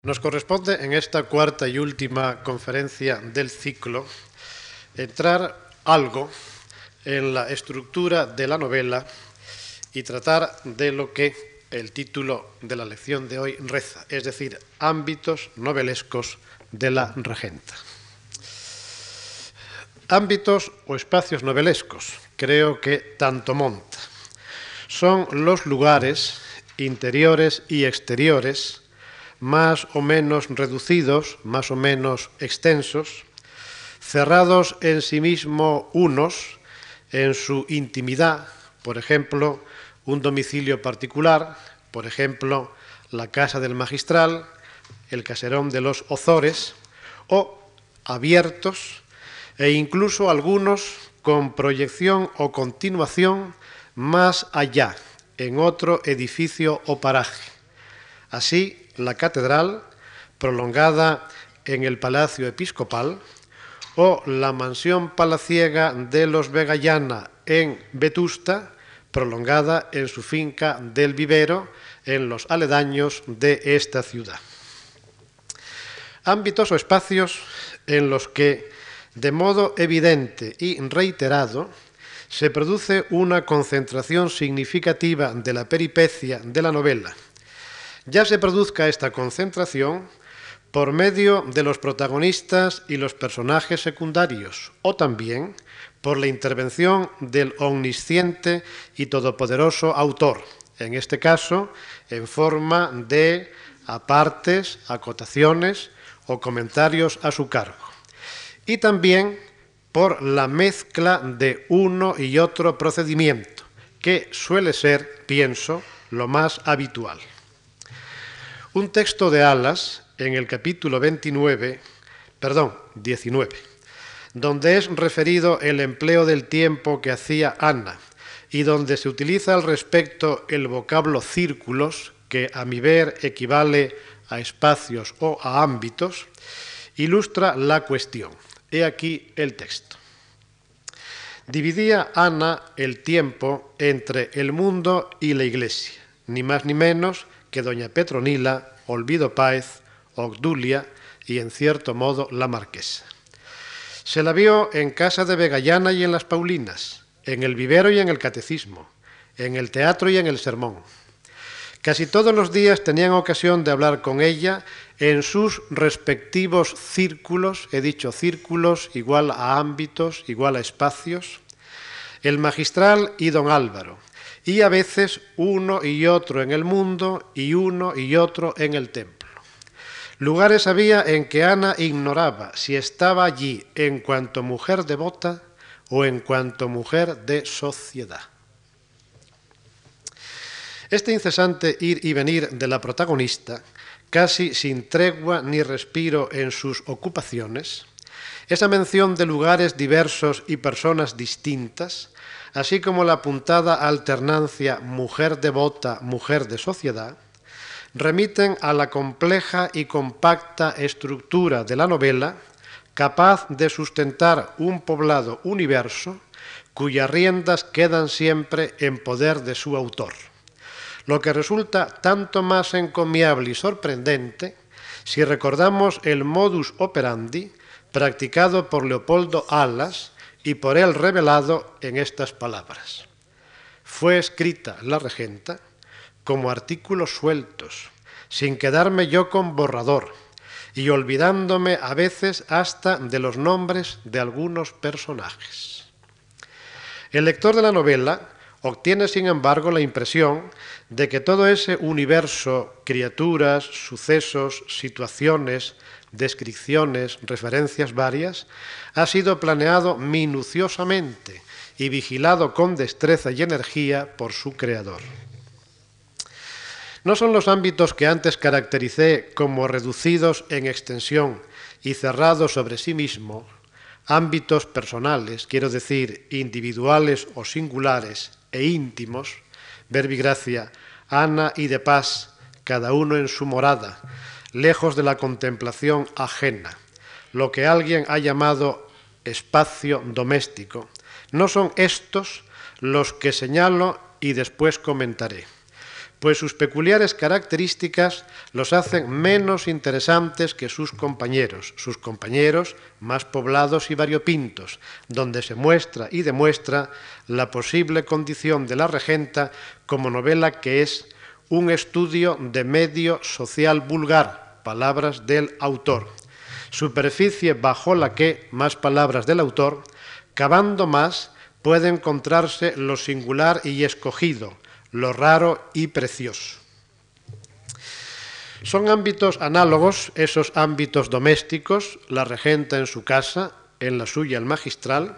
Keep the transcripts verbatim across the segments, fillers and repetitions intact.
Nos corresponde en esta cuarta y última conferencia del ciclo entrar algo en la estructura de la novela y tratar de lo que el título de la lección de hoy reza, es decir, ámbitos novelescos de la regenta. Ámbitos o espacios novelescos, creo que tanto monta, son los lugares interiores y exteriores más o menos reducidos, más o menos extensos, cerrados en sí mismo unos, en su intimidad, por ejemplo, un domicilio particular, por ejemplo, la casa del magistral, el caserón de los Ozores, o abiertos, e incluso algunos con proyección o continuación más allá, en otro edificio o paraje. Así, la catedral, prolongada en el Palacio Episcopal, o la mansión palaciega de los Vegallana en Vetusta, prolongada en su finca del Vivero, en los aledaños de esta ciudad. Ámbitos o espacios en los que, de modo evidente y reiterado, se produce una concentración significativa de la peripecia de la novela. Ya se produzca esta concentración por medio de los protagonistas y los personajes secundarios, o también por la intervención del omnisciente y todopoderoso autor, en este caso en forma de apartes, acotaciones o comentarios a su cargo, y también por la mezcla de uno y otro procedimiento, que suele ser, pienso, lo más habitual. Un texto de Alas, en el capítulo veintinueve, perdón, diecinueve, donde es referido el empleo del tiempo que hacía Ana y donde se utiliza al respecto el vocablo círculos, que a mi ver equivale a espacios o a ámbitos, ilustra la cuestión. He aquí el texto. Dividía Ana el tiempo entre el mundo y la iglesia, ni más ni menos que doña Petronila, Olvido Páez, Obdulia y, en cierto modo, la marquesa. Se la vio en casa de Vegallana y en las Paulinas, en el vivero y en el catecismo, en el teatro y en el sermón. Casi todos los días tenían ocasión de hablar con ella en sus respectivos círculos, he dicho círculos igual a ámbitos, igual a espacios, el magistral y don Álvaro, y a veces uno y otro en el mundo y uno y otro en el templo. Lugares había en que Ana ignoraba si estaba allí en cuanto mujer devota o en cuanto mujer de sociedad. Este incesante ir y venir de la protagonista, casi sin tregua ni respiro en sus ocupaciones, esa mención de lugares diversos y personas distintas, así como la apuntada alternancia mujer devota, mujer de sociedad, remiten a la compleja y compacta estructura de la novela, capaz de sustentar un poblado universo cuyas riendas quedan siempre en poder de su autor, lo que resulta tanto más encomiable y sorprendente si recordamos el modus operandi practicado por Leopoldo Alas y por él revelado en estas palabras. Fue escrita la regenta como artículos sueltos, sin quedarme yo con borrador y olvidándome a veces hasta de los nombres de algunos personajes. El lector de la novela obtiene, sin embargo, la impresión de que todo ese universo, criaturas, sucesos, situaciones, descripciones, referencias varias, ha sido planeado minuciosamente y vigilado con destreza y energía por su creador. No son los ámbitos que antes caractericé como reducidos en extensión y cerrados sobre sí mismos, ámbitos personales, quiero decir, individuales o singulares e íntimos, verbigracia, Ana y de paz, cada uno en su morada, lejos de la contemplación ajena, lo que alguien ha llamado espacio doméstico. No son estos los que señalo y después comentaré, pues sus peculiares características los hacen menos interesantes que sus compañeros, sus compañeros más poblados y variopintos, donde se muestra y demuestra la posible condición de la regenta como novela que es un estudio de medio social vulgar, palabras del autor, superficie bajo la que, más palabras del autor, cavando más, puede encontrarse lo singular y escogido, lo raro y precioso. Son ámbitos análogos, esos ámbitos domésticos, la regenta en su casa, en la suya el magistral.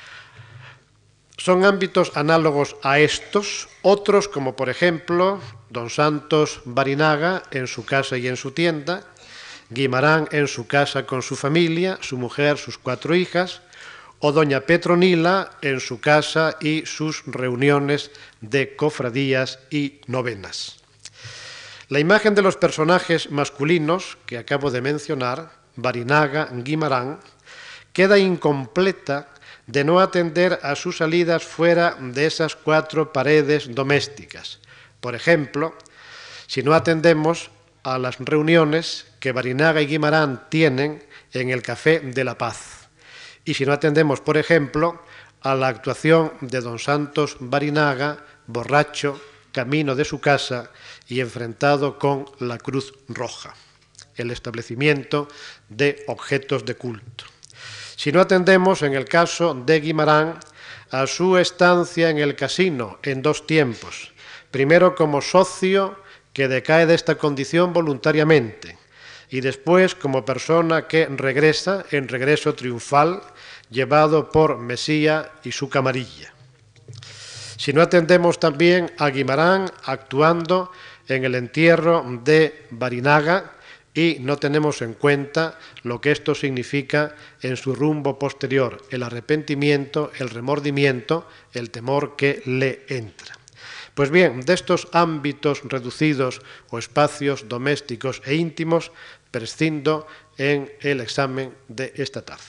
Son ámbitos análogos a estos, otros como por ejemplo don Santos Barinaga en su casa y en su tienda, Guimarán en su casa con su familia, su mujer, sus cuatro hijas, o doña Petronila en su casa y sus reuniones de cofradías y novenas. La imagen de los personajes masculinos que acabo de mencionar, Barinaga, Guimarán, queda incompleta de no atender a sus salidas fuera de esas cuatro paredes domésticas. Por ejemplo, si no atendemos a las reuniones que Barinaga y Guimarán tienen en el Café de la Paz. Y si no atendemos, por ejemplo, a la actuación de don Santos Barinaga, borracho, camino de su casa y enfrentado con la Cruz Roja, el establecimiento de objetos de culto. Si no atendemos, en el caso de Guimarán, a su estancia en el casino en dos tiempos, primero como socio que decae de esta condición voluntariamente, y después como persona que regresa en regreso triunfal, llevado por Mesía y su camarilla. Si no atendemos también a Guimarán actuando en el entierro de Barinaga y no tenemos en cuenta lo que esto significa en su rumbo posterior, el arrepentimiento, el remordimiento, el temor que le entra. Pues bien, de estos ámbitos reducidos o espacios domésticos e íntimos, prescindo en el examen de esta tarde.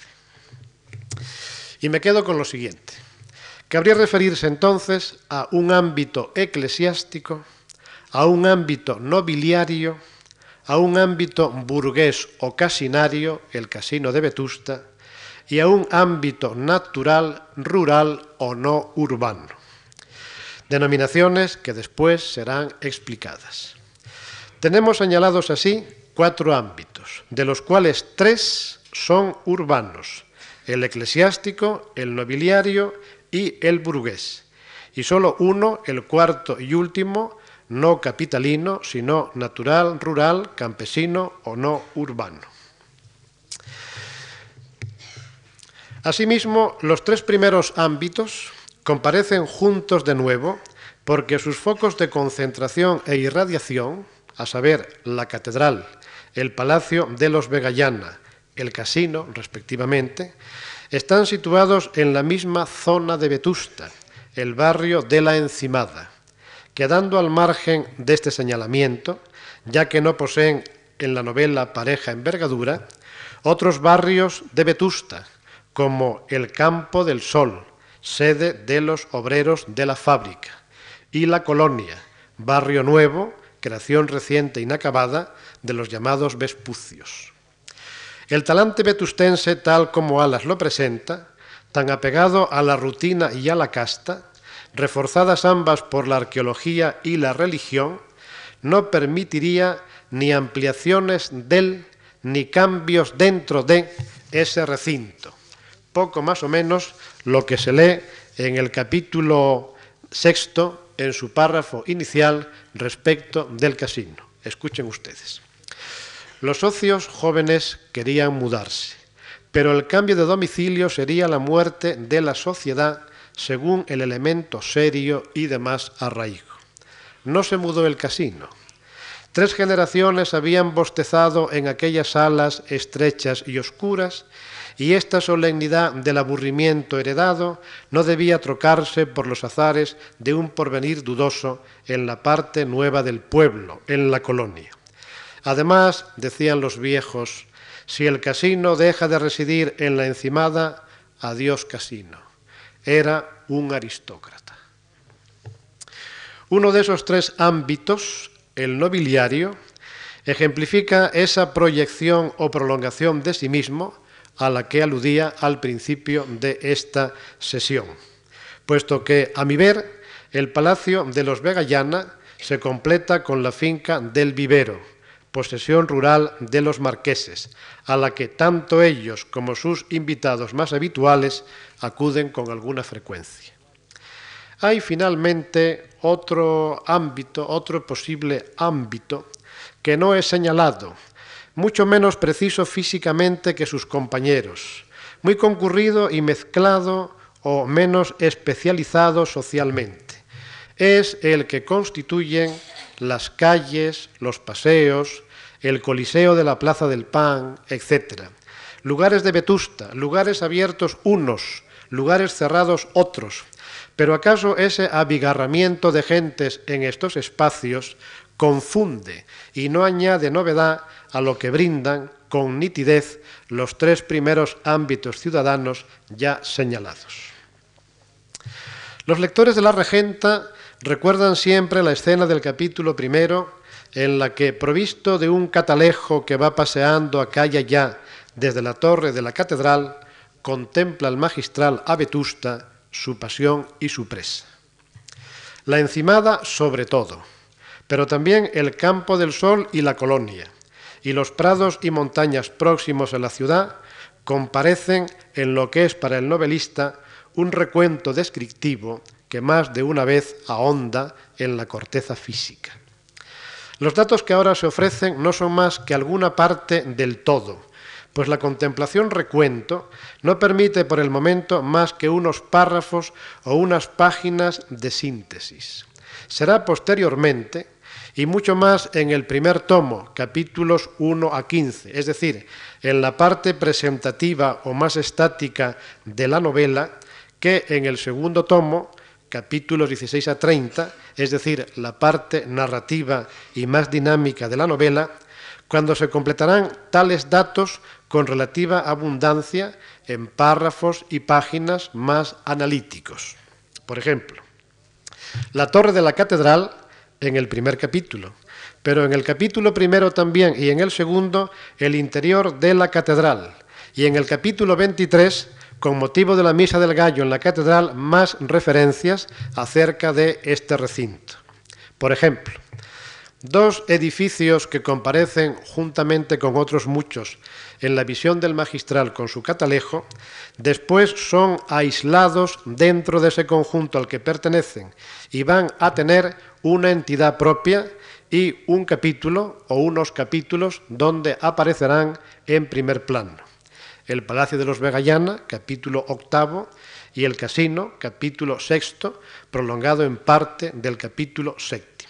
Y me quedo con lo siguiente. Cabría referirse entonces a un ámbito eclesiástico, a un ámbito nobiliario, a un ámbito burgués o casinario, el casino de Vetusta, y a un ámbito natural, rural o no urbano. Denominaciones que después serán explicadas. Tenemos señalados así cuatro ámbitos, de los cuales tres son urbanos: el eclesiástico, el nobiliario y el burgués, y solo uno, el cuarto y último, no capitalino, sino natural, rural, campesino o no urbano. Asimismo, los tres primeros ámbitos comparecen juntos de nuevo porque sus focos de concentración e irradiación, a saber, la catedral, el palacio de los Vegallana, el casino, respectivamente, están situados en la misma zona de Vetusta, el barrio de la Encimada, quedando al margen de este señalamiento, ya que no poseen en la novela pareja envergadura, otros barrios de Vetusta, como el Campo del Sol, sede de los obreros de la fábrica, y la Colonia, barrio nuevo, creación reciente e inacabada de los llamados Vespucios. El talante vetustense, tal como Alas lo presenta, tan apegado a la rutina y a la casta, reforzadas ambas por la arqueología y la religión, no permitiría ni ampliaciones del ni cambios dentro de ese recinto. Poco más o menos lo que se lee en el capítulo sexto, en su párrafo inicial, respecto del casino. Escuchen ustedes. Los socios jóvenes querían mudarse, pero el cambio de domicilio sería la muerte de la sociedad según el elemento serio y de más arraigo. No se mudó el casino. Tres generaciones habían bostezado en aquellas salas estrechas y oscuras, y esta solemnidad del aburrimiento heredado no debía trocarse por los azares de un porvenir dudoso en la parte nueva del pueblo, en la colonia. Además, decían los viejos, si el casino deja de residir en la Encimada, adiós casino. Era un aristócrata. Uno de esos tres ámbitos, el nobiliario, ejemplifica esa proyección o prolongación de sí mismo a la que aludía al principio de esta sesión, puesto que, a mi ver, el Palacio de los Vegallana se completa con la finca del Vivero, posesión rural de los marqueses, a la que tanto ellos como sus invitados más habituales acuden con alguna frecuencia. Hay finalmente otro ámbito, otro posible ámbito que no es señalado, mucho menos preciso físicamente que sus compañeros, muy concurrido y mezclado o menos especializado socialmente. Es el que constituyen las calles, los paseos, el Coliseo de la Plaza del Pan, etcétera. Lugares de Vetusta, lugares abiertos unos, lugares cerrados otros. Pero ¿acaso ese abigarramiento de gentes en estos espacios confunde y no añade novedad a lo que brindan con nitidez los tres primeros ámbitos ciudadanos ya señalados? Los lectores de La Regenta recuerdan siempre la escena del capítulo primero en la que, provisto de un catalejo que va paseando acá y allá desde la torre de la catedral, contempla el magistral a Vetusta, su pasión y su presa. La encimada sobre todo, pero también el campo del Sol y la colonia, y los prados y montañas próximos a la ciudad comparecen en lo que es para el novelista un recuento descriptivo que más de una vez ahonda en la corteza física. Los datos que ahora se ofrecen no son más que alguna parte del todo, pues la contemplación recuento no permite por el momento más que unos párrafos o unas páginas de síntesis. Será posteriormente, y mucho más en el primer tomo, capítulos uno a quince, es decir, en la parte presentativa o más estática de la novela, que en el segundo tomo, capítulos dieciséis a treinta, es decir, la parte narrativa y más dinámica de la novela, cuando se completarán tales datos con relativa abundancia en párrafos y páginas más analíticos. Por ejemplo, la torre de la catedral en el primer capítulo, pero en el capítulo primero también y en el segundo el interior de la catedral, y en el capítulo veintitrés, con motivo de la Misa del Gallo en la catedral, más referencias acerca de este recinto. Por ejemplo, dos edificios que comparecen juntamente con otros muchos en la visión del magistral con su catalejo, después son aislados dentro de ese conjunto al que pertenecen y van a tener una entidad propia y un capítulo o unos capítulos donde aparecerán en primer plano. El Palacio de los Vegallana, capítulo octavo, y el Casino, capítulo sexto, prolongado en parte del capítulo séptimo.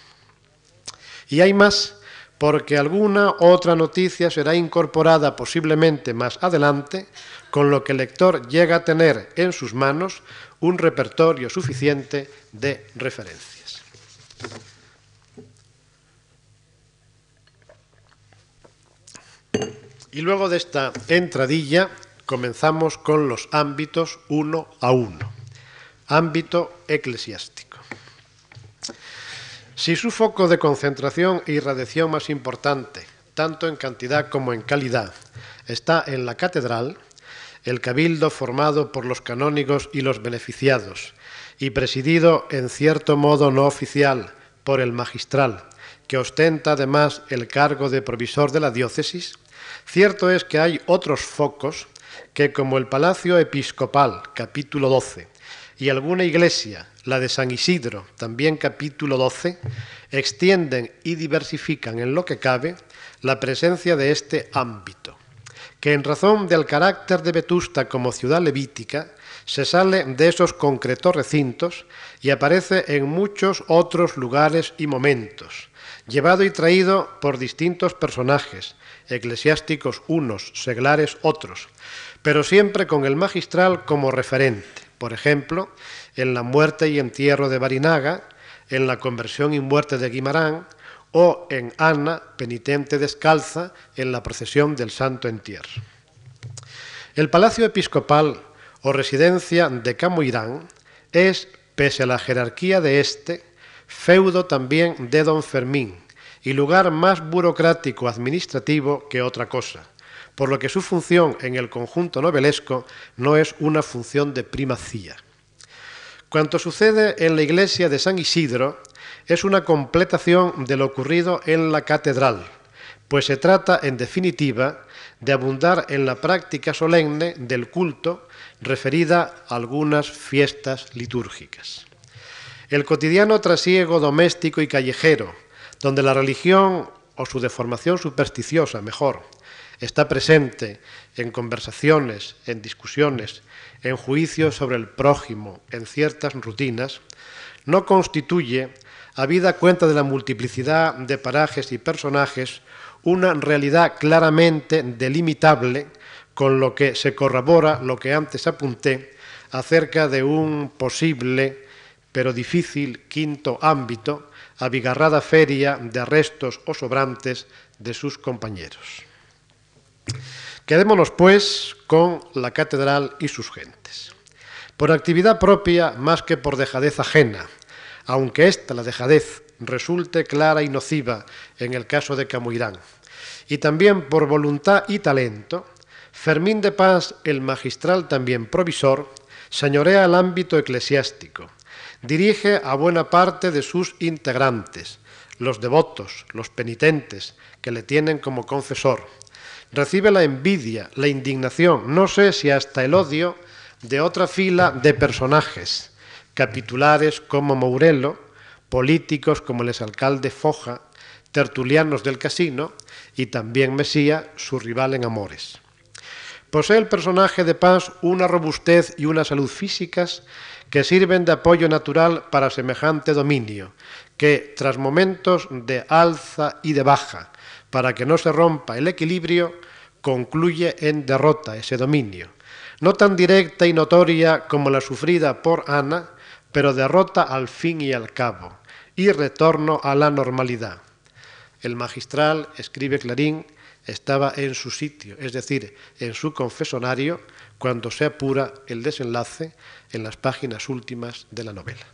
Y hay más, porque alguna otra noticia será incorporada posiblemente más adelante, con lo que el lector llega a tener en sus manos un repertorio suficiente de referencias. Y luego de esta entradilla comenzamos con los ámbitos uno a uno. Ámbito eclesiástico. Si su foco de concentración e irradiación más importante, tanto en cantidad como en calidad, está en la catedral, el cabildo formado por los canónigos y los beneficiados, y presidido en cierto modo no oficial por el magistral, que ostenta además el cargo de provisor de la diócesis, cierto es que hay otros focos que, como el Palacio Episcopal, capítulo doce, y alguna iglesia, la de San Isidro, también capítulo doce, extienden y diversifican en lo que cabe la presencia de este ámbito, que en razón del carácter de Vetusta como ciudad levítica, se sale de esos concretos recintos y aparece en muchos otros lugares y momentos, llevado y traído por distintos personajes, eclesiásticos unos, seglares otros, pero siempre con el magistral como referente, por ejemplo, en la muerte y entierro de Barinaga, en la conversión y muerte de Guimarán, o en Ana, penitente descalza, en la procesión del Santo Entierro. El Palacio Episcopal o residencia de Camoirán es, pese a la jerarquía de éste, feudo también de don Fermín y lugar más burocrático administrativo que otra cosa, por lo que su función en el conjunto novelesco no es una función de primacía. Cuanto sucede en la iglesia de San Isidro es una completación de lo ocurrido en la catedral, pues se trata, en definitiva, de abundar en la práctica solemne del culto referida a algunas fiestas litúrgicas. El cotidiano trasiego doméstico y callejero, donde la religión, o su deformación supersticiosa, mejor, está presente en conversaciones, en discusiones, en juicios sobre el prójimo, en ciertas rutinas, no constituye, habida cuenta de la multiplicidad de parajes y personajes, una realidad claramente delimitable, con lo que se corrobora lo que antes apunté acerca de un posible, pero difícil, quinto ámbito, abigarrada feria de restos o sobrantes de sus compañeros. Quedémonos, pues, con la catedral y sus gentes. Por actividad propia, más que por dejadez ajena, aunque esta, la dejadez, resulte clara y nociva en el caso de Camoirán, y también por voluntad y talento, Fermín de Pas, el magistral también provisor, señorea el ámbito eclesiástico, dirige a buena parte de sus integrantes, los devotos, los penitentes, que le tienen como confesor, recibe la envidia, la indignación, no sé si hasta el odio, de otra fila de personajes, capitulares como Mourelo, políticos como el exalcalde Foja, tertulianos del casino y también Mesía, su rival en amores. Posee el personaje de Pas una robustez y una salud físicas que sirven de apoyo natural para semejante dominio, que, tras momentos de alza y de baja, para que no se rompa el equilibrio, concluye en derrota ese dominio, no tan directa y notoria como la sufrida por Ana, pero derrota al fin y al cabo, y retorno a la normalidad. El magistral, escribe Clarín, estaba en su sitio, es decir, en su confesonario, cuando se apura el desenlace en las páginas últimas de la novela.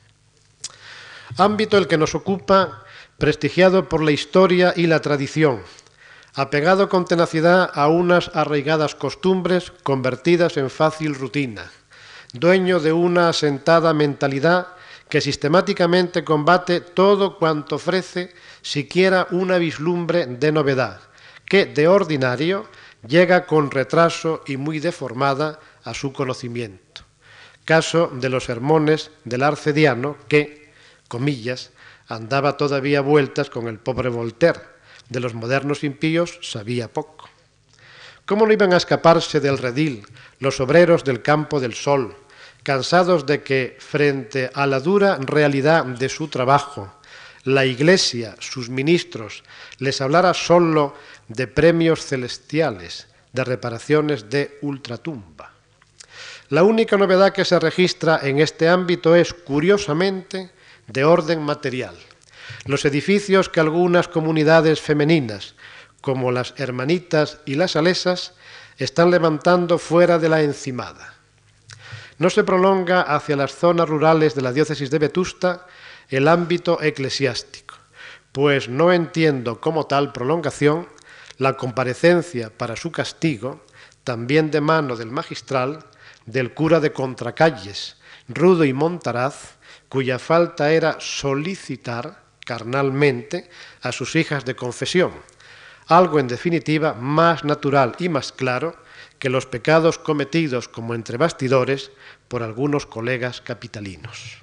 Ámbito el que nos ocupa, prestigiado por la historia y la tradición, apegado con tenacidad a unas arraigadas costumbres convertidas en fácil rutina, dueño de una asentada mentalidad que sistemáticamente combate todo cuanto ofrece siquiera una vislumbre de novedad, que de ordinario llega con retraso y muy deformada a su conocimiento. Caso de los sermones del arcediano que, comillas, andaba todavía vueltas con el pobre Voltaire, de los modernos impíos sabía poco. ¿Cómo no iban a escaparse del redil los obreros del campo del sol, cansados de que, frente a la dura realidad de su trabajo, la Iglesia, sus ministros, les hablara solo de premios celestiales, de reparaciones de ultratumba? La única novedad que se registra en este ámbito es, curiosamente, de orden material. Los edificios que algunas comunidades femeninas, como las hermanitas y las salesas, están levantando fuera de la encimada. No se prolonga hacia las zonas rurales de la diócesis de Vetusta el ámbito eclesiástico, pues no entiendo como tal prolongación la comparecencia para su castigo, también de mano del magistral, del cura de Contracalles, Rudo y Montaraz, cuya falta era solicitar carnalmente a sus hijas de confesión, algo en definitiva más natural y más claro que los pecados cometidos como entre bastidores por algunos colegas capitalinos.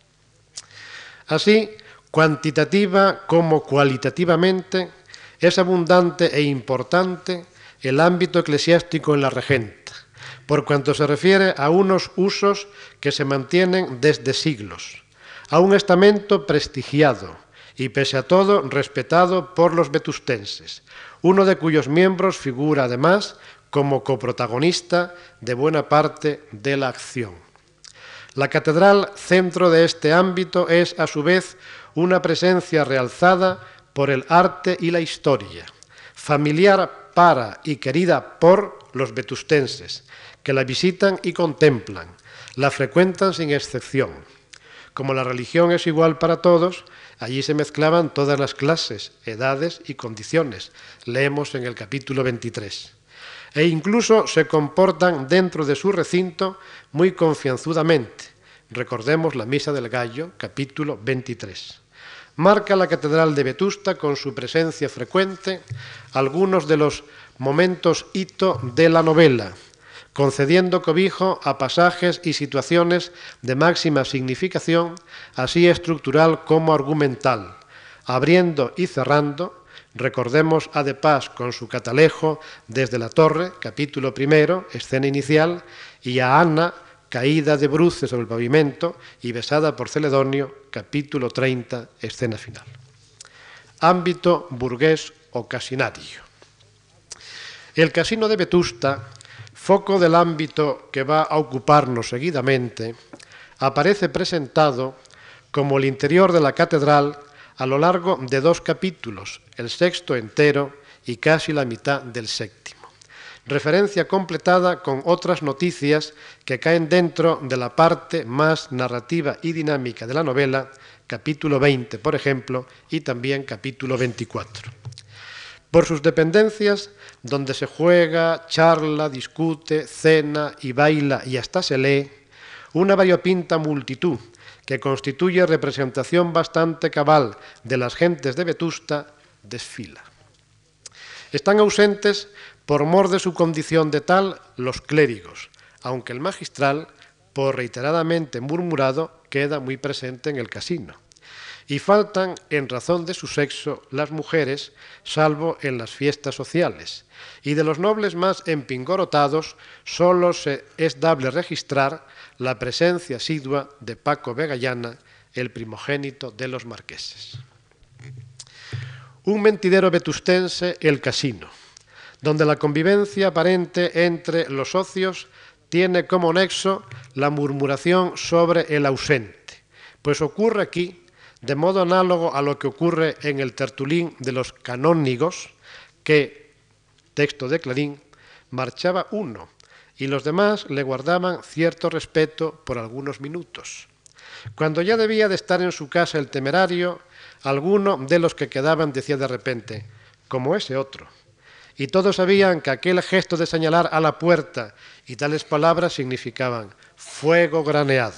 Así, cuantitativa como cualitativamente, es abundante e importante el ámbito eclesiástico en la regenta, por cuanto se refiere a unos usos que se mantienen desde siglos, a un estamento prestigiado y, pese a todo, respetado por los vetustenses, uno de cuyos miembros figura, además, como coprotagonista de buena parte de la acción. La catedral, centro de este ámbito, es, a su vez, una presencia realzada por el arte y la historia, familiar para y querida por los vetustenses, que la visitan y contemplan, la frecuentan sin excepción. Como la religión es igual para todos, allí se mezclaban todas las clases, edades y condiciones. Leemos en el capítulo veintitrés. E incluso se comportan dentro de su recinto muy confianzudamente. Recordemos la Misa del Gallo, capítulo veintitrés. Marca la catedral de Vetusta con su presencia frecuente algunos de los momentos hito de la novela, concediendo cobijo a pasajes y situaciones de máxima significación, así estructural como argumental, abriendo y cerrando. Recordemos a De Pas con su catalejo desde la torre, capítulo primero, escena inicial, y a Ana, caída de bruces sobre el pavimento y besada por Celedonio, capítulo treinta, escena final. Ámbito burgués o casinario. El casino de Vetusta, foco del ámbito que va a ocuparnos seguidamente, aparece presentado como el interior de la catedral a lo largo de dos capítulos, el sexto entero y casi la mitad del séptimo. Referencia completada con otras noticias que caen dentro de la parte más narrativa y dinámica de la novela, capítulo veinte, por ejemplo, y también capítulo veinticuatro. Por sus dependencias, donde se juega, charla, discute, cena y baila y hasta se lee, una variopinta multitud que constituye representación bastante cabal de las gentes de Vetusta, desfila. Están ausentes, por mor de su condición de tal, los clérigos, aunque el magistral, por reiteradamente murmurado, queda muy presente en el casino. Y faltan, en razón de su sexo, las mujeres, salvo en las fiestas sociales. Y de los nobles más empingorotados, solo se es dable registrar la presencia asidua de Paco Vegallana, el primogénito de los marqueses. Un mentidero vetustense, el casino, donde la convivencia aparente entre los socios tiene como nexo la murmuración sobre el ausente, pues ocurre aquí, de modo análogo a lo que ocurre en el tertulín de los canónigos, que, texto de Clarín, marchaba uno, y los demás le guardaban cierto respeto por algunos minutos. Cuando ya debía de estar en su casa el temerario, alguno de los que quedaban decía de repente, como ese otro. Y todos sabían que aquel gesto de señalar a la puerta y tales palabras significaban fuego graneado.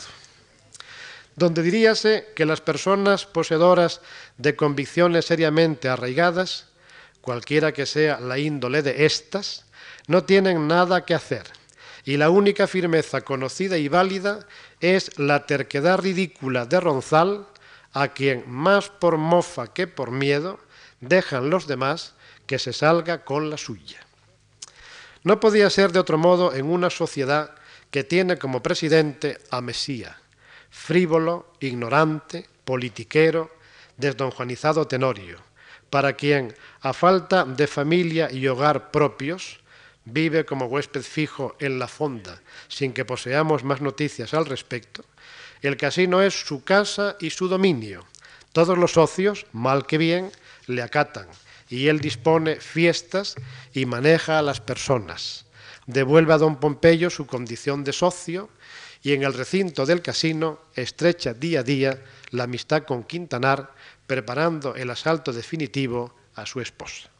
Donde diríase que las personas poseedoras de convicciones seriamente arraigadas, cualquiera que sea la índole de éstas, no tienen nada que hacer, y la única firmeza conocida y válida es la terquedad ridícula de Ronzal, a quien más por mofa que por miedo dejan los demás que se salga con la suya. No podía ser de otro modo en una sociedad que tiene como presidente a Mesía, frívolo, ignorante, politiquero, desdonjuanizado Tenorio, para quien, a falta de familia y hogar propios, vive como huésped fijo en la fonda, sin que poseamos más noticias al respecto. El casino es su casa y su dominio. Todos los socios, mal que bien, le acatan, y él dispone fiestas y maneja a las personas. Devuelve a don Pompeyo su condición de socio, y en el recinto del casino estrecha día a día la amistad con Quintanar, preparando el asalto definitivo a su esposa.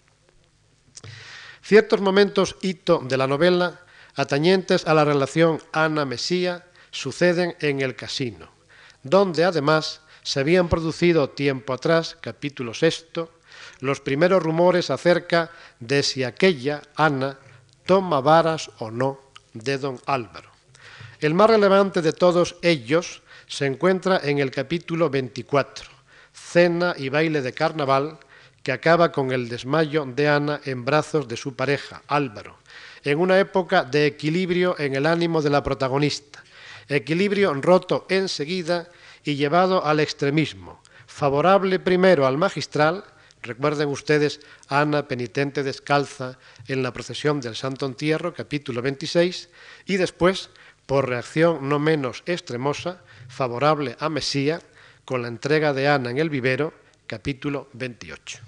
Ciertos momentos hito de la novela, atañentes a la relación Ana-Mesía, suceden en el casino, donde además se habían producido tiempo atrás, capítulo sexto, los primeros rumores acerca de si aquella, Ana, toma varas o no de don Álvaro. El más relevante de todos ellos se encuentra en el capítulo veinticuatro, cena y baile de carnaval, que acaba con el desmayo de Ana en brazos de su pareja, Álvaro, en una época de equilibrio en el ánimo de la protagonista, equilibrio roto enseguida y llevado al extremismo, favorable primero al magistral. Recuerden ustedes a Ana penitente descalza en la procesión del Santo Entierro, capítulo veintiséis, y después, por reacción no menos extremosa, favorable a Mesía, con la entrega de Ana en el vivero, capítulo veintiocho.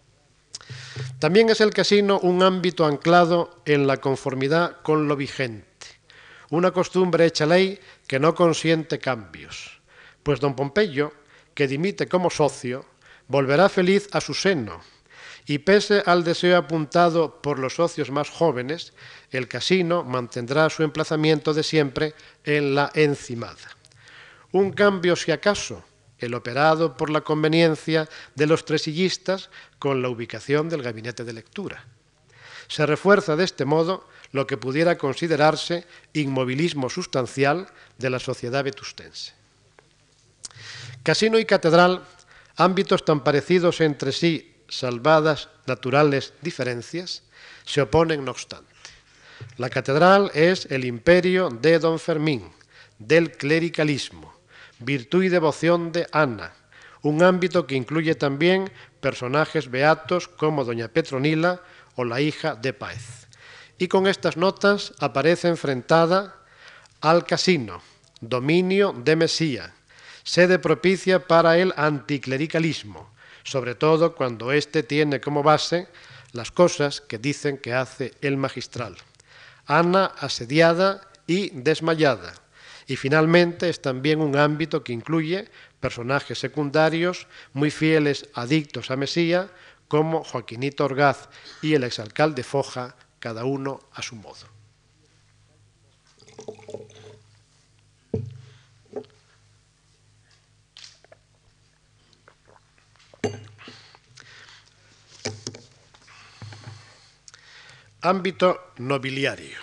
También es el casino un ámbito anclado en la conformidad con lo vigente, una costumbre hecha ley que no consiente cambios. pues don Pompeyo, que dimite como socio, volverá feliz a su seno, y pese al deseo apuntado por los socios más jóvenes, el casino mantendrá su emplazamiento de siempre en la Encimada. Un cambio, si acaso, el operado por la conveniencia de los tresillistas con la ubicación del gabinete de lectura. Se refuerza de este modo lo que pudiera considerarse inmovilismo sustancial de la sociedad vetustense. Casino y catedral, ámbitos tan parecidos entre sí, salvadas naturales diferencias, se oponen no obstante. La catedral es el imperio de don Fermín, del clericalismo, virtud y devoción de Ana, un ámbito que incluye también personajes beatos como doña Petronila o la hija de Páez. Y con estas notas aparece enfrentada al casino, dominio de Mesía, sede propicia para el anticlericalismo, sobre todo cuando éste tiene como base las cosas que dicen que hace el magistral. Ana asediada y desmayada. Y finalmente es también un ámbito que incluye personajes secundarios muy fieles, adictos a Mesía, como Joaquinito Orgaz y el exalcalde Foja, cada uno a su modo. Ámbito nobiliario.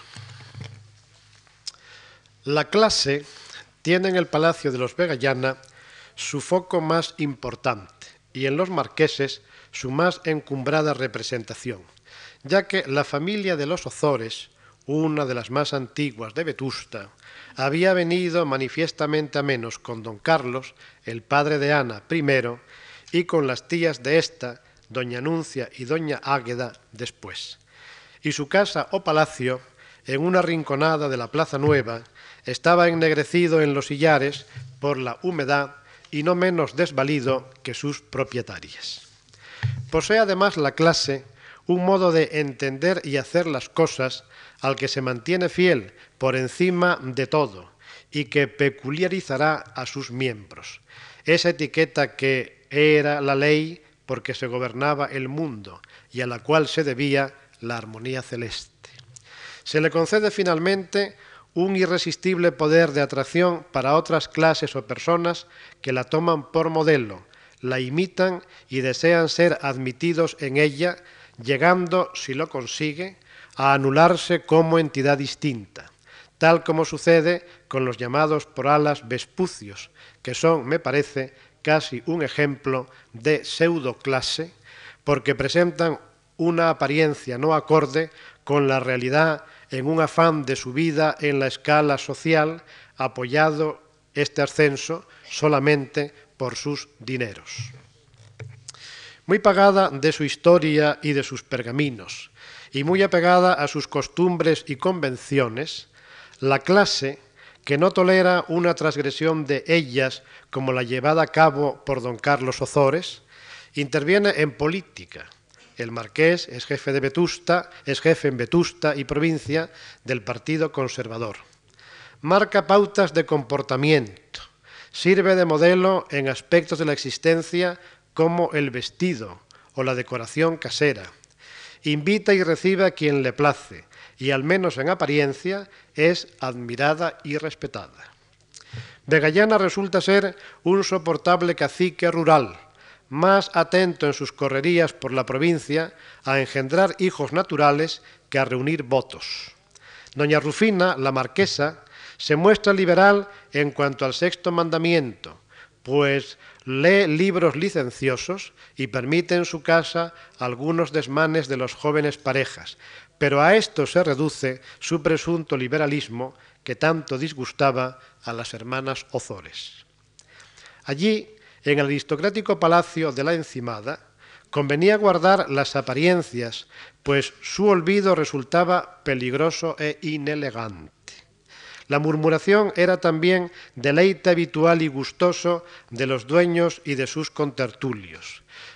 La clase tiene en el Palacio de los Vegallana su foco más importante y en los marqueses su más encumbrada representación, ya que la familia de los Ozores, una de las más antiguas de Vetusta, había venido manifiestamente a menos con don Carlos, el padre de Ana, primero, y con las tías de ésta, doña Anuncia y doña Águeda, después. Y su casa o palacio, en una rinconada de la Plaza Nueva, estaba ennegrecido en los sillares por la humedad y no menos desvalido que sus propietarias. Posee además la clase un modo de entender y hacer las cosas al que se mantiene fiel por encima de todo y que peculiarizará a sus miembros. Esa etiqueta que era la ley porque se gobernaba el mundo y a la cual se debía la armonía celeste. Se le concede finalmente un irresistible poder de atracción para otras clases o personas que la toman por modelo, la imitan y desean ser admitidos en ella, llegando, si lo consigue, a anularse como entidad distinta, tal como sucede con los llamados por alas vespucios, que son, me parece, casi un ejemplo de pseudoclase, porque presentan una apariencia no acorde con la realidad en un afán de subida en la escala social, apoyado este ascenso solamente por sus dineros. Muy pagada de su historia y de sus pergaminos, y muy apegada a sus costumbres y convenciones, la clase, que no tolera una transgresión de ellas como la llevada a cabo por don Carlos Ozores, interviene en política. El marqués es jefe de Vetusta, es jefe en Vetusta y provincia del Partido Conservador. Marca pautas de comportamiento, sirve de modelo en aspectos de la existencia como el vestido o la decoración casera. Invita y recibe a quien le place y, al menos en apariencia, es admirada y respetada. Vegallana resulta ser un soportable cacique rural, más atento en sus correrías por la provincia a engendrar hijos naturales que a reunir votos. Doña Rufina, la marquesa, se muestra liberal en cuanto al sexto mandamiento, pues lee libros licenciosos y permite en su casa algunos desmanes de los jóvenes parejas, pero a esto se reduce su presunto liberalismo que tanto disgustaba a las hermanas Ozores. Allí, en el aristocrático palacio de la Encimada, convenía guardar las apariencias, pues su olvido resultaba peligroso e inelegante. La murmuración era también deleite habitual y gustoso de los dueños y de sus contertulios,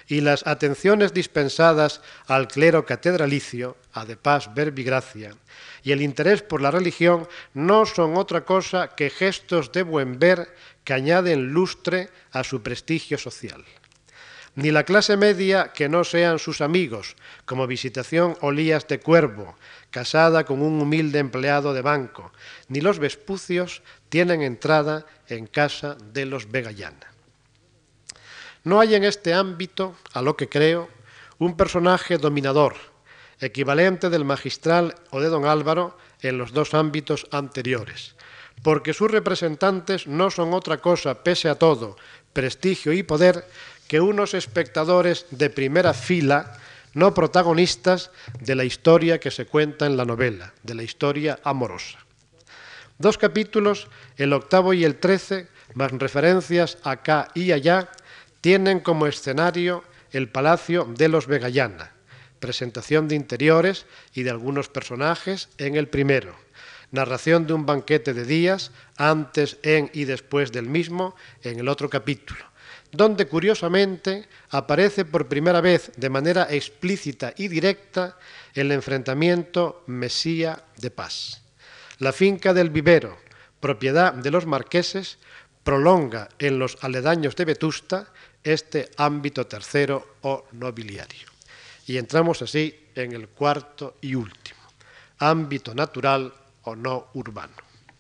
y las atenciones dispensadas al clero catedralicio, a de paz, verbi gracia, y el interés por la religión no son otra cosa que gestos de buen ver que añaden lustre a su prestigio social. Ni la clase media que no sean sus amigos, como Visitación Olías de Cuervo, casada con un humilde empleado de banco, ni los Vespucios tienen entrada en casa de los Vegallana. No hay en este ámbito, a lo que creo, un personaje dominador, equivalente del magistral o de don Álvaro en los dos ámbitos anteriores, porque sus representantes no son otra cosa, pese a todo, prestigio y poder, que unos espectadores de primera fila, no protagonistas de la historia que se cuenta en la novela, de la historia amorosa. Dos capítulos, el octavo y el trece, más referencias acá y allá, tienen como escenario el Palacio de los Vegallana, presentación de interiores y de algunos personajes en el primero, narración de un banquete de días, antes, en y después del mismo, en el otro capítulo, donde curiosamente aparece por primera vez de manera explícita y directa el enfrentamiento Mesía de Paz. La finca del Vivero, propiedad de los marqueses, prolonga en los aledaños de Vetusta este ámbito tercero o nobiliario. Y entramos así en el cuarto y último, ámbito natural o no urbano.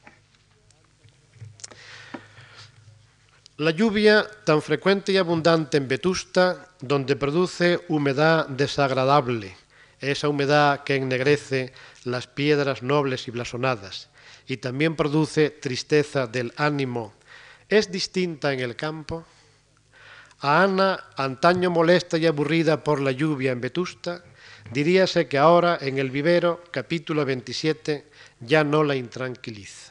La lluvia, tan frecuente y abundante en Vetusta, donde produce humedad desagradable, esa humedad que ennegrece las piedras nobles y blasonadas, y también produce tristeza del ánimo, ¿es distinta en el campo? A Ana, antaño molesta y aburrida por la lluvia en Vetusta, diríase que ahora en el Vivero, capítulo veintisiete, ya no la intranquiliza.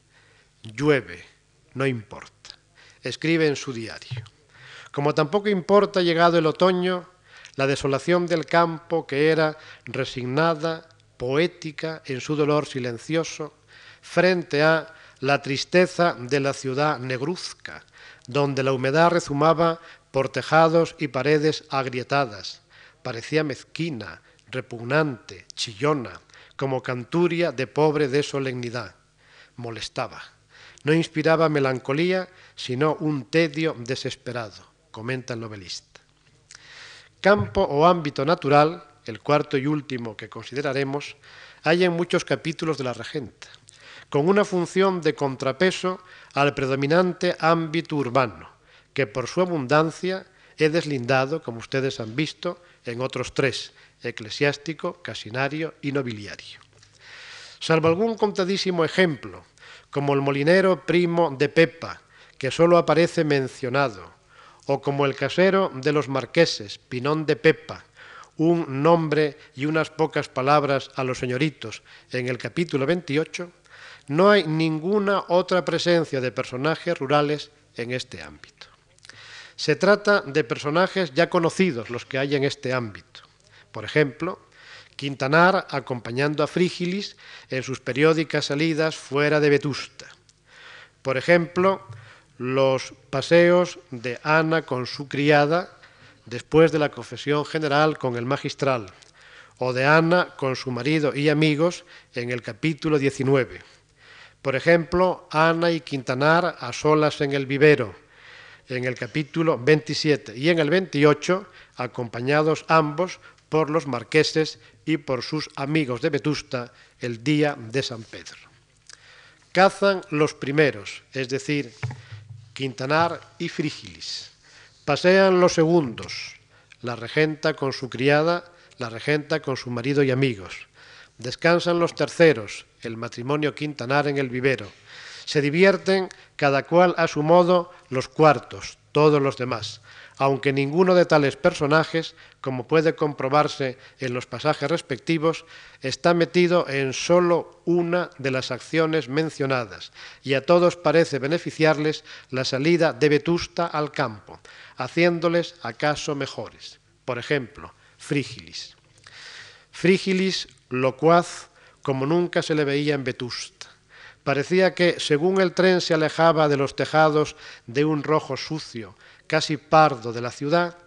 Llueve, no importa. Escribe en su diario. Como tampoco importa, llegado el otoño, la desolación del campo que era resignada, poética en su dolor silencioso, frente a la tristeza de la ciudad negruzca, donde la humedad rezumaba por tejados y paredes agrietadas, parecía mezquina, repugnante, chillona, como canturia de pobre de solemnidad. Molestaba. No inspiraba melancolía, sino un tedio desesperado, comenta el novelista. Campo o ámbito natural, el cuarto y último que consideraremos, hay en muchos capítulos de la Regenta, con una función de contrapeso al predominante ámbito urbano, que por su abundancia he deslindado, como ustedes han visto, en otros tres, eclesiástico, casinario y nobiliario. Salvo algún contadísimo ejemplo, como el molinero primo de Pepa, que solo aparece mencionado, o como el casero de los marqueses, Pinón de Pepa, un nombre y unas pocas palabras a los señoritos en el capítulo veintiocho, no hay ninguna otra presencia de personajes rurales en este ámbito. Se trata de personajes ya conocidos, los que hay en este ámbito. Por ejemplo, Quintanar acompañando a Frígilis en sus periódicas salidas fuera de Vetusta. Por ejemplo, los paseos de Ana con su criada después de la confesión general con el magistral, o de Ana con su marido y amigos en el capítulo diecinueve. Por ejemplo, Ana y Quintanar a solas en el vivero, en el capítulo veintisiete, y en el veintiocho, acompañados ambos por los marqueses y por sus amigos de Vetusta el día de San Pedro. Cazan los primeros, es decir, Quintanar y Frígilis. Pasean los segundos, la regenta con su criada, la regenta con su marido y amigos. Descansan los terceros, el matrimonio Quintanar en el vivero. Se divierten cada cual a su modo los cuartos, todos los demás, aunque ninguno de tales personajes, como puede comprobarse en los pasajes respectivos, está metido en solo una de las acciones mencionadas, y a todos parece beneficiarles la salida de Vetusta al campo, haciéndoles acaso mejores. Por ejemplo, Frígilis. Frígilis locuaz como nunca se le veía en Vetusta. Parecía que, según el tren se alejaba de los tejados de un rojo sucio, casi pardo de la ciudad,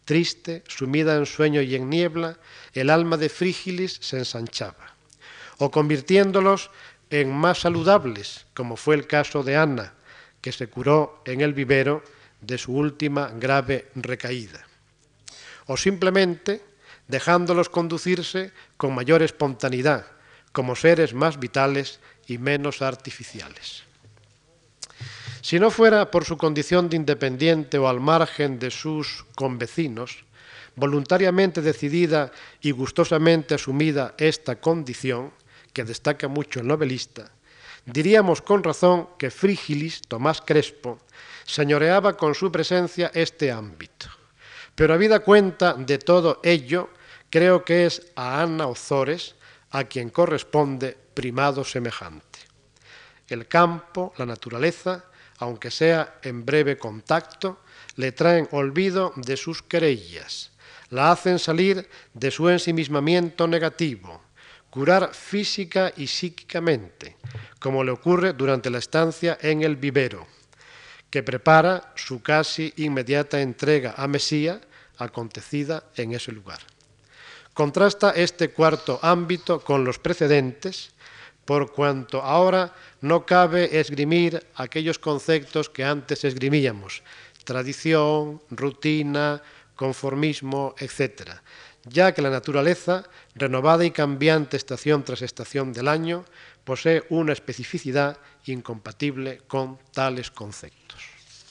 Triste, sumida en sueño y en niebla, el alma de Frígilis se ensanchaba. O convirtiéndolos en más saludables, como fue el caso de Ana, que se curó en el vivero de su última grave recaída. O simplemente dejándolos conducirse con mayor espontaneidad, como seres más vitales y menos artificiales. Si no fuera por su condición de independiente o al margen de sus convecinos, voluntariamente decidida y gustosamente asumida esta condición, que destaca mucho el novelista, diríamos con razón que Frígilis, Tomás Crespo, señoreaba con su presencia este ámbito. Pero habida cuenta de todo ello, creo que es a Ana Ozores a quien corresponde primado semejante. El campo, la naturaleza, aunque sea en breve contacto, le traen olvido de sus querellas, la hacen salir de su ensimismamiento negativo, curar física y psíquicamente, como le ocurre durante la estancia en el vivero, que prepara su casi inmediata entrega a Mesía, acontecida en ese lugar. Contrasta este cuarto ámbito con los precedentes, por cuanto ahora no cabe esgrimir aquellos conceptos que antes esgrimíamos, tradición, rutina, conformismo, etcétera, ya que la naturaleza, renovada y cambiante estación tras estación del año, posee una especificidad incompatible con tales conceptos.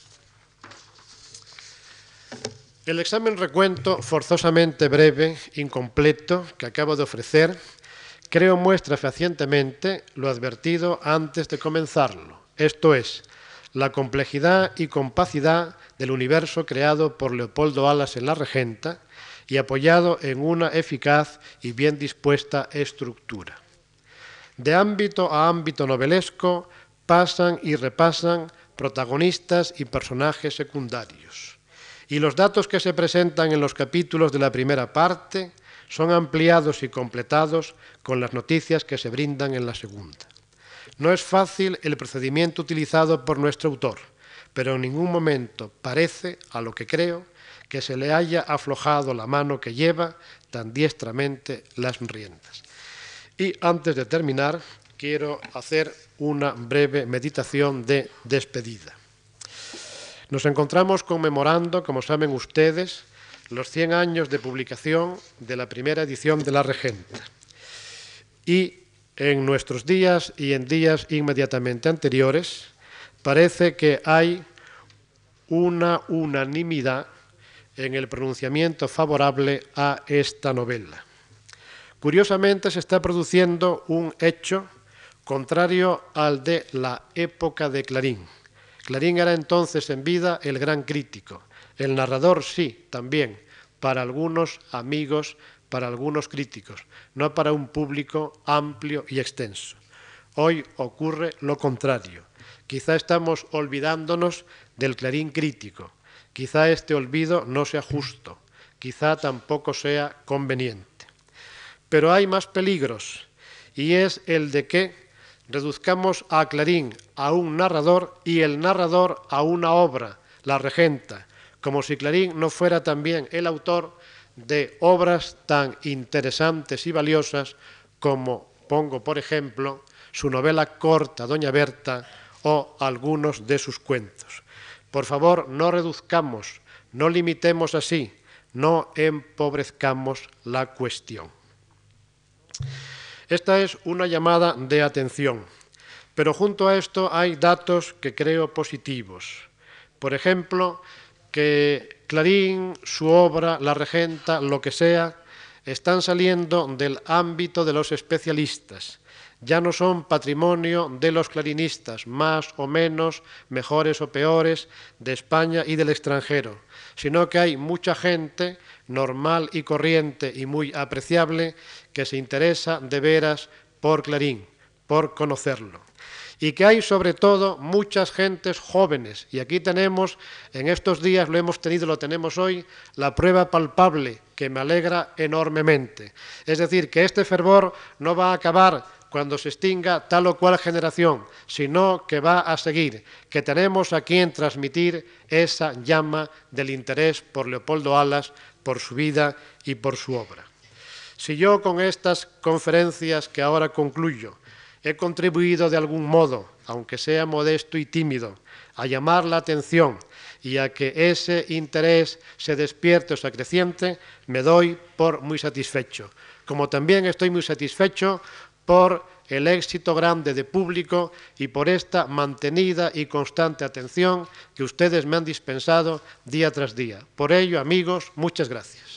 El examen recuento, forzosamente breve, incompleto, que acabo de ofrecer, creo muestra fehacientemente lo advertido antes de comenzarlo, esto es, la complejidad y compacidad del universo creado por Leopoldo Alas en La Regenta y apoyado en una eficaz y bien dispuesta estructura. De ámbito a ámbito novelesco pasan y repasan protagonistas y personajes secundarios. Y los datos que se presentan en los capítulos de la primera parte son ampliados y completados con las noticias que se brindan en la segunda. No es fácil el procedimiento utilizado por nuestro autor, pero en ningún momento parece, a lo que creo, que se le haya aflojado la mano que lleva tan diestramente las riendas. Y antes de terminar, quiero hacer una breve meditación de despedida. Nos encontramos conmemorando, como saben ustedes, los cien años de publicación de la primera edición de La Regenta. Y en nuestros días y en días inmediatamente anteriores, parece que hay una unanimidad en el pronunciamiento favorable a esta novela. Curiosamente, se está produciendo un hecho contrario al de la época de Clarín. Clarín era entonces en vida el gran crítico. El narrador sí, también, para algunos amigos, para algunos críticos, no para un público amplio y extenso. Hoy ocurre lo contrario. Quizá estamos olvidándonos del Clarín crítico. Quizá este olvido no sea justo. Quizá tampoco sea conveniente. Pero hay más peligros, y es el de que reduzcamos a Clarín a un narrador y el narrador a una obra, La Regenta, como si Clarín no fuera también el autor de obras tan interesantes y valiosas como, pongo por ejemplo, su novela corta, Doña Berta, o algunos de sus cuentos. Por favor, no reduzcamos, no limitemos así, no empobrezcamos la cuestión. Esta es una llamada de atención, pero junto a esto hay datos que creo positivos. Por ejemplo, que Clarín, su obra, La Regenta, lo que sea, están saliendo del ámbito de los especialistas. Ya no son patrimonio de los clarinistas, más o menos, mejores o peores, de España y del extranjero, sino que hay mucha gente normal y corriente y muy apreciable que se interesa de veras por Clarín, por conocerlo. Y que hay sobre todo muchas gentes jóvenes. Y aquí tenemos, en estos días lo hemos tenido, lo tenemos hoy, la prueba palpable que me alegra enormemente. Es decir, que este fervor no va a acabar cuando se extinga tal o cual generación, sino que va a seguir, que tenemos a quien transmitir esa llama del interés por Leopoldo Alas, por su vida y por su obra. Si yo con estas conferencias que ahora concluyo he contribuido de algún modo, aunque sea modesto y tímido, a llamar la atención y a que ese interés se despierte o se acreciente, me doy por muy satisfecho. Como también estoy muy satisfecho por el éxito grande de público y por esta mantenida y constante atención que ustedes me han dispensado día tras día. Por ello, amigos, muchas gracias.